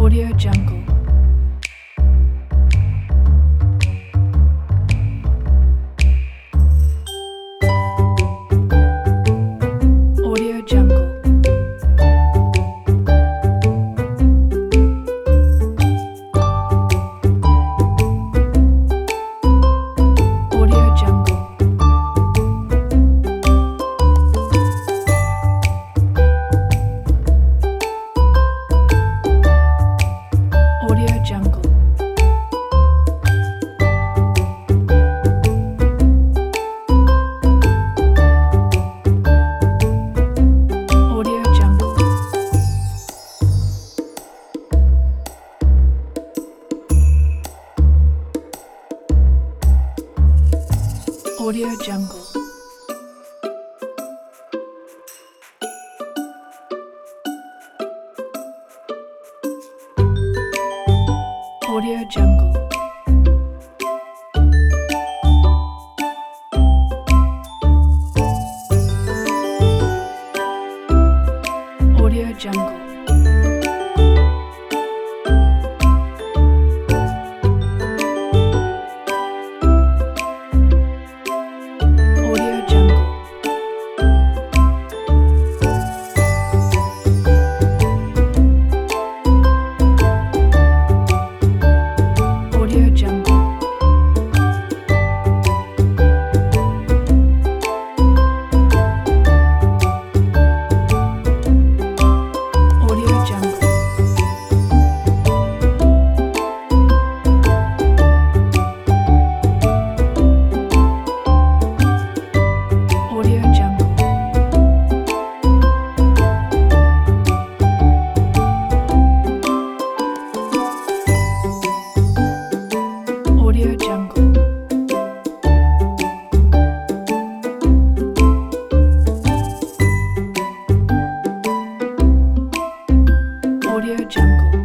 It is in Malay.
Audio Jungle. Audio Jungle. Audio Jungle. Audio Jungle. Audio Jungle. Audio Jungle. Audio Jungle. Audio Jungle. Audio Jungle. Audio Jungle. Audio Jungle. Audio Jungle. Audio Jungle. Audio Jungle.